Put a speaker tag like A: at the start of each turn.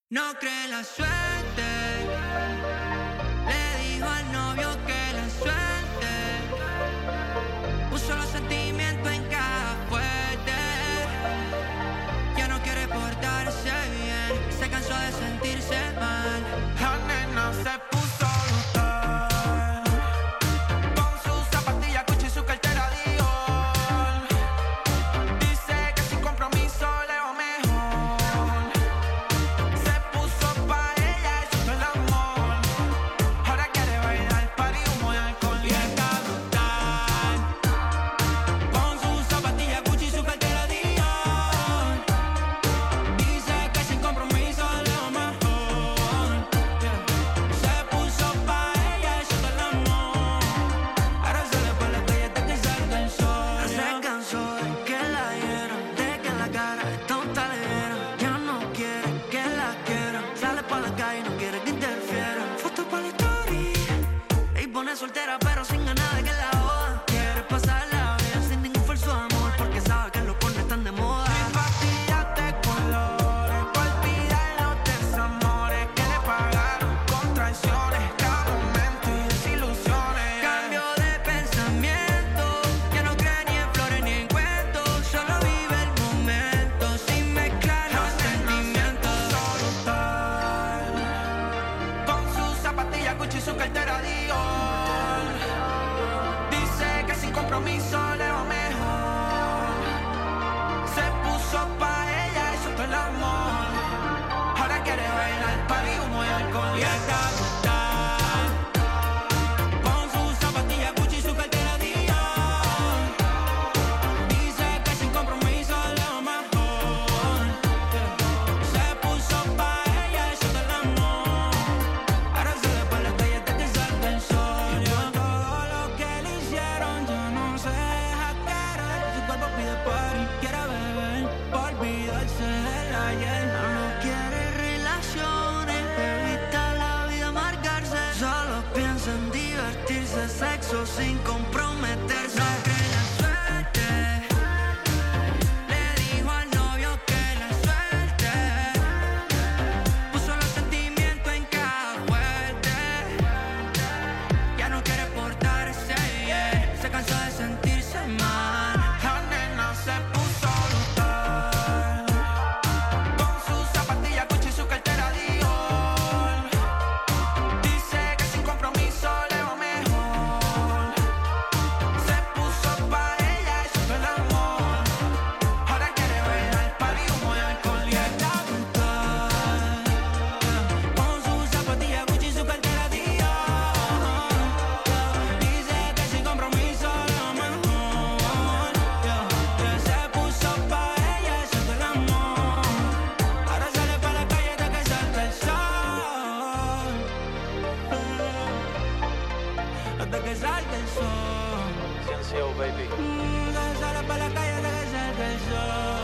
A: No cree la suerte, le dijo al novio que la suelte, puso los sentimientos en caja fuerte, ya no quiere portarse bien, se cansó de sentirse mal.
B: La nena se puso brutal, con sus zapatillas Gucci y su cartera Dior. Dice que sin compromiso le va mejor. Se puso pa' ella y hizo el amor. Ahora quiere bailar party, humo y alcohol. Y está brutal, con sus zapatillas Gucci y su cartera Dior. Dice que sin compromiso le va mejor. Se puso pa' ella y hizo el amor. Ahora sale pa' la calle hasta que salga el sol.
A: Se cansó de que la hieran, de que en la cara de tonta le dieran. Ya no quiere que la quieran, sale pa' la calle y no quiere que interfieran. Foto pa' la story y pone soltera pero sin ganas de que la jodan. Quiere pasarla bien sin ningún falso amor porque sabe que los pornos están de moda.
B: Mis pastillas de colores, pa' olvidar los desamores que le pagaron con traiciones, cada momento y desilusiones.
A: Cambio de pensamiento, ya no cree ni en flores ni en cuentos, solo vive el momento sin mezclar los sentimientos.
B: Brutal, con sus zapatillas Gucci y su cartera Dior. Dice que sin compromiso le va mejor. Se puso pa' ella y hizo el amor. Ahora quiere bailar party, humo y alcohol. Y está brutal, con sus zapatillas Gucci y su cartera Dior. Dice que sin compromiso le va mejor. Se puso pa' ella y hizo el amor. Ahora sale pa' la calle hasta que salga el sol. Y por todo lo que le hicieron ya no se deja querer. Su cuerpo pide party, quiere beber, pa' olvidarse del ayer.
A: No quiere relaciones, evita la vida amargarse, solo piensa en divertirse, sexo sin comprometerse. No cree la suerte, le dijo al novio que la suelte, puso los sentimientos en caja fuerte, ya no quiere portarse bien, se cansó de sentirse mal.
B: La nena se puso brutal, con sus zapatillas Gucci y su cartera Dior. Dice que sin compromiso le va mejor. Se puso pa' ella y hizo el amor. Ahora quiere bailar party, humo y alcohol. Y está brutal, con sus zapatillas Gucci y su cartera Dior. Dice que sin compromiso le va mejor. Se puso pa' ella y hizo el amor. Ahora sale pa' la calle hasta que salga el sol. Hasta que salga el sol.
C: Ciencio, baby.
B: Sale pa' la calle hasta que salga el sol.